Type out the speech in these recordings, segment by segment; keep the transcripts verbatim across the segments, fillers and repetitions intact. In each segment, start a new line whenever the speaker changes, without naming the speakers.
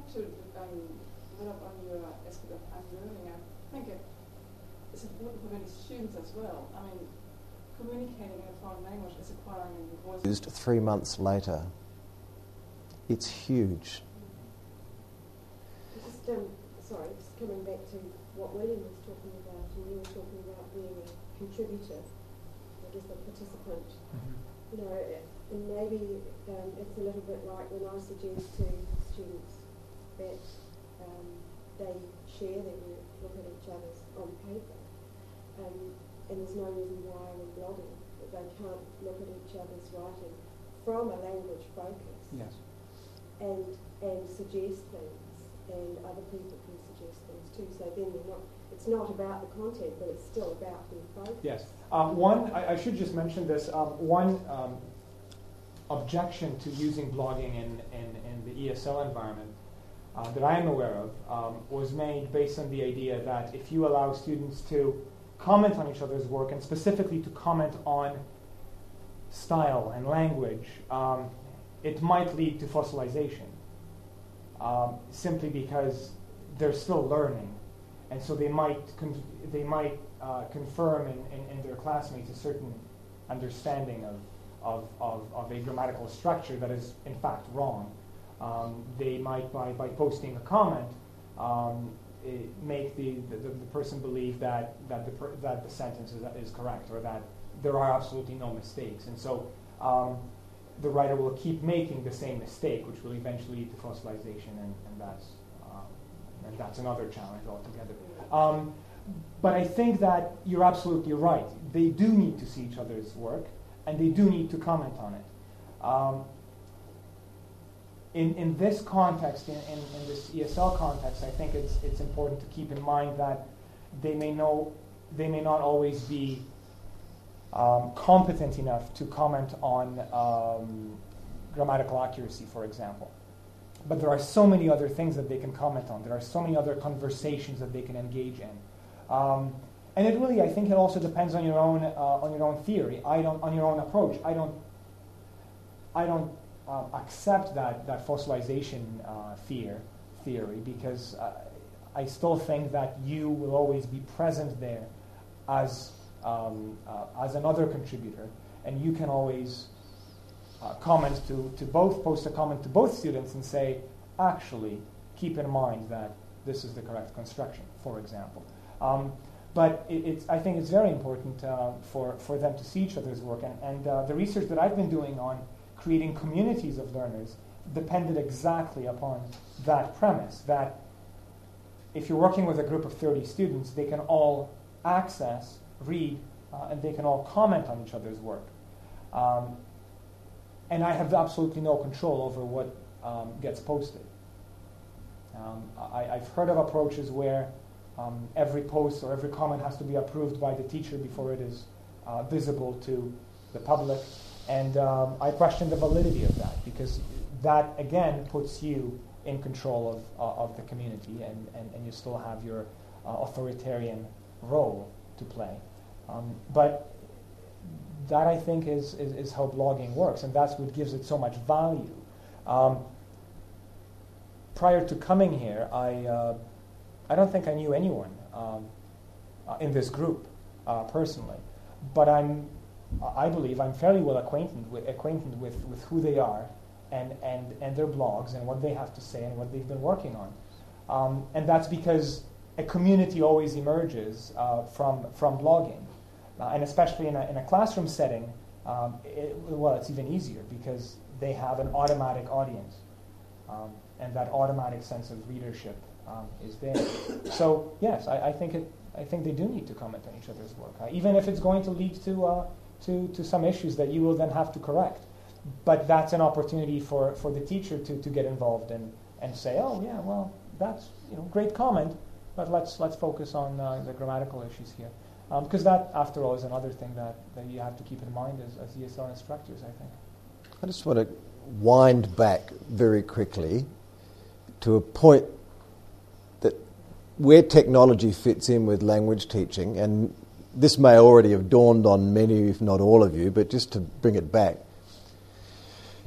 to um, develop on your aspect of unlearning, I think it, it's important for many students as well. I mean, communicating in a foreign language is acquiring a new voice.
Used three months later. It's huge.
Just, um, sorry, just coming back to what William was talking about, and you were talking about being a contributor, I guess a participant. Mm-hmm. You know, and maybe um, it's a little bit like when I suggest to students that um, they share their work, look at each other's on paper, um, and there's no reason why when blogging that they can't look at each other's writing from a language focus.
Yes.
And and suggest things, and other people can suggest things too. So then they're not. It's not about the content, but it's still about their focus.
Yes. Um, one, I, I should just mention this. Um, one um, objection to using blogging in, in, in the E S L environment uh, that I am aware of um, was made based on the idea that if you allow students to comment on each other's work, and specifically to comment on style and language, um, it might lead to fossilization, um, simply because they're still learning, and so they might con- they might uh, confirm in, in, in their classmates a certain understanding of, of, of, of a grammatical structure that is in fact wrong. Um, they might, by, by posting a comment, um, it make the, the, the person believe that that the per- that the sentence is, is correct, or that there are absolutely no mistakes, and so. Um, the writer will keep making the same mistake, which will eventually lead to fossilization, and, and that's um, and that's another challenge altogether. Um, but I think that you're absolutely right. They do need to see each other's work, and they do need to comment on it. Um, in in this context, in, in, in this E S L context, I think it's it's important to keep in mind that they may know they may not always be Um, competent enough to comment on um, grammatical accuracy, for example. But there are so many other things that they can comment on. There are so many other conversations that they can engage in. Um, and it really, I think it also depends on your own uh, on your own theory. I don't on your own approach. I don't I don't uh, accept that that fossilization uh, fear theory because uh, I still think that you will always be present there as Um, uh, as another contributor, and you can always uh, comment to, to both, post a comment to both students and say, actually, keep in mind that this is the correct construction, for example. Um, but it, it's, I think it's very important uh, for, for them to see each other's work, and, and uh, the research that I've been doing on creating communities of learners depended exactly upon that premise, that if you're working with a group of thirty students, they can all access read, uh, and they can all comment on each other's work. Um, and I have absolutely no control over what um, gets posted. Um, I, I've heard of approaches where um, every post or every comment has to be approved by the teacher before it is uh, visible to the public. And um, I question the validity of that, because that, again, puts you in control of, uh, of the community, and, and, and you still have your uh, authoritarian role to play. Um, but that, I think, is, is, is how blogging works, and that's what gives it so much value. Um, prior to coming here, I, uh, I don't think I knew anyone um, uh, in this group uh, personally, but I'm, I believe I'm fairly well acquainted with, acquainted with, with who they are and, and, and their blogs and what they have to say and what they've been working on. Um, and that's because a community always emerges uh, from from blogging, uh, and especially in a, in a classroom setting, um, it, well, it's even easier because they have an automatic audience, um, and that automatic sense of readership um, is there. So yes, I, I think it. I think they do need to comment on each other's work, uh, even if it's going to lead to uh, to to some issues that you will then have to correct. But that's an opportunity for, for the teacher to, to get involved and, and say, oh yeah, well, that's, you know, great comment. But let's let's focus on uh, the grammatical issues here, um, because that, after all, is another thing that, that you have to keep in mind as, as E S L instructors, I think.
I just want to wind back very quickly to a point that where technology fits in with language teaching, and this may already have dawned on many, if not all of you, but just to bring it back.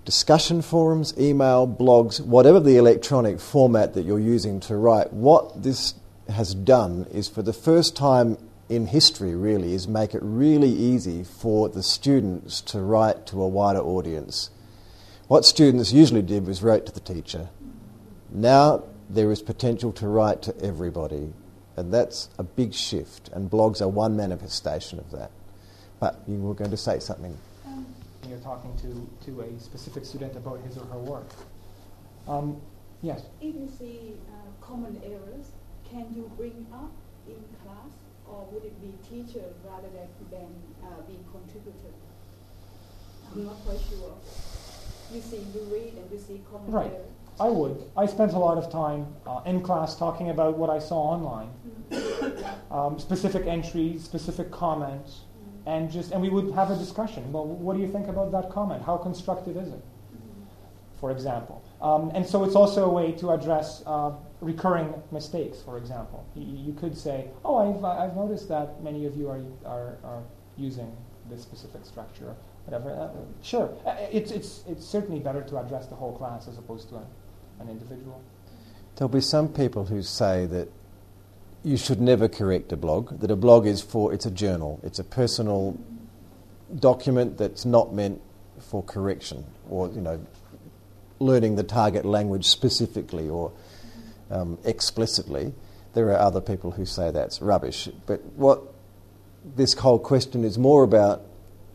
discussion forums, email, blogs, whatever the electronic format that you're using to write, what this has done is, for the first time in history really, is make it really easy for the students to write to a wider audience. What students usually did was write to the teacher. Now there is potential to write to everybody, and that's a big shift, and blogs are one manifestation of that. But you were going to say something.
Um,
You're talking to, to a specific student about his or her work. Um, yes?
If you see uh, common errors, can you bring up in class, or would it be teacher rather than, than uh, being contributor? I'm not quite sure. You see, you read and you see common
Right.
errors.
I would. I spent a lot of time uh, in class talking about what I saw online, um, specific entries, specific comments, and just and we would have a discussion. Well, what do you think about that comment? How constructive is it, for example? Um, and so it's also a way to address uh, recurring mistakes. For example, y- you could say, "Oh, I've I've noticed that many of you are are, are using this specific structure." Whatever. Uh, sure, uh, it's it's it's certainly better to address the whole class as opposed to a, an individual.
There'll be some people who say that you should never correct a blog, that a blog is for, it's a journal, it's a personal document that's not meant for correction or, you know, learning the target language specifically or um, explicitly. There are other people who say that's rubbish. But what this whole question is more about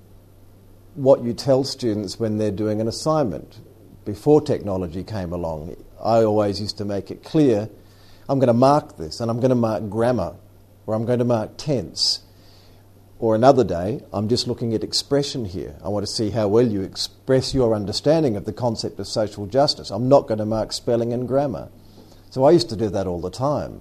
what you tell students when they're doing an assignment. Before technology came along, I always used to make it clear, I'm going to mark this, and I'm going to mark grammar, or I'm going to mark tense. Or another day, I'm just looking at expression here. I want to see how well you express your understanding of the concept of social justice. I'm not going to mark spelling and grammar. So I used to do that all the time.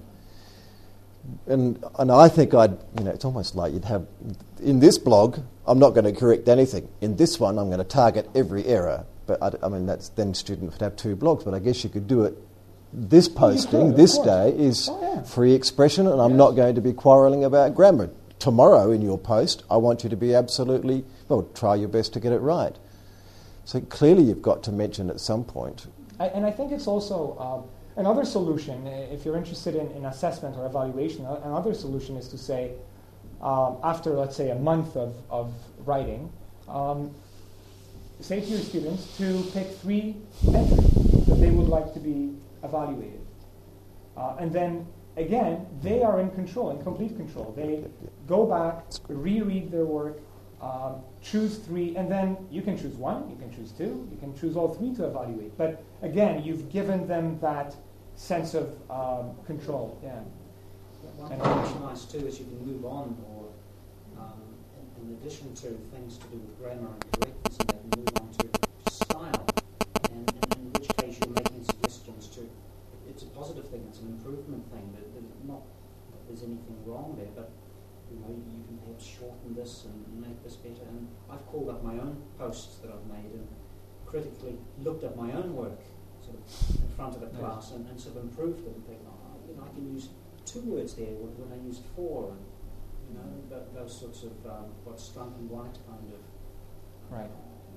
And and I think I'd, you know, it's almost like you'd have, in this blog, I'm not going to correct anything. In this one, I'm going to target every error. But I, I mean, that's then students would have two blogs. But I guess you could do it. This posting,
could,
this
course.
day, is
Oh, yeah.
free expression, and I'm
Yes.
not going to be quarrelling about grammar. Tomorrow, in your post, I want you to be absolutely, well, try your best to get it right. So clearly you've got to mention at some point.
I, and I think it's also um, another solution, uh, if you're interested in, in assessment or evaluation, uh, another solution is to say, um, after, let's say, a month of, of writing, um, say to your students to pick three entries that they would like to be evaluated. Uh, and then, again, they are in control, in complete control. They go back, reread their work, um, choose three, and then you can choose one, you can choose two, you can choose all three to evaluate. But again, you've given them that sense of um, control. Yeah.
One
And-
thing that's nice too is you can move on, or um, in, in addition to things to do with grammar and correctness, and then move on to style, and, and in which case you're making suggestions to. It's a positive thing, it's an improvement thing. That, that not that there's anything wrong there, but you know you can perhaps shorten this and make this better. And I've called up my own posts that I've made and critically looked at my own work, sort of in front of the class, and, and sort of improved it and think, oh, you know, I can use two words there when, when I used four, and you know th- those sorts of um, what Strunk and White kind of
Right.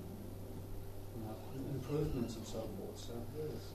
you know, improvements and so forth. So yes, yes.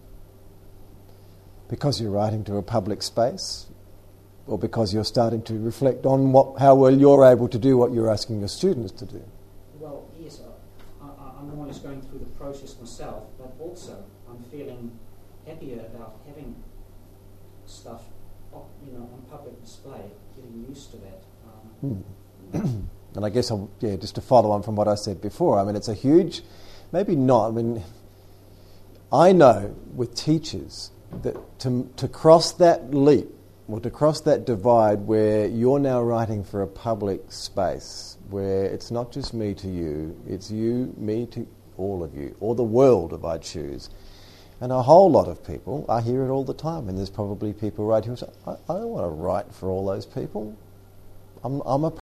Because you're writing to a public space, or because you're starting to reflect on what, how well you're able to do what you're asking your students to do.
Well, yes, I, I, I'm more or less going through the process myself, but also I'm feeling happier about having stuff, you know, on public display, getting used to that. Um,
Hmm. And I guess, I'll, yeah, just to follow on from what I said before, I mean, it's a huge, maybe not, I mean, I know with teachers that to, to cross that leap, or to cross that divide where you're now writing for a public space, where it's not just me to you, it's you, me to all of you, or the world if I choose. And a whole lot of people, I hear it all the time, and there's probably people right here who say, I, I don't want to write for all those people. I'm, I'm a